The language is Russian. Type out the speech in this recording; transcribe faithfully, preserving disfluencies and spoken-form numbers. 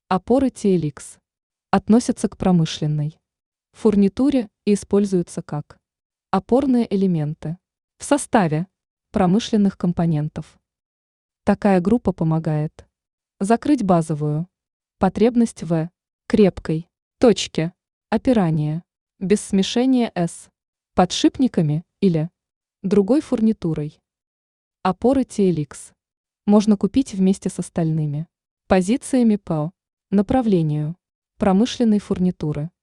Опоры ти эл икс относятся к промышленной фурнитуре и используются как опорные элементы в составе промышленных компонентов. Такая группа помогает закрыть базовую потребность в крепкой точке опирания без смешения с подшипниками или другой фурнитурой. Опоры ти эл икс можно купить вместе с остальными позициями по направлению промышленной фурнитуры.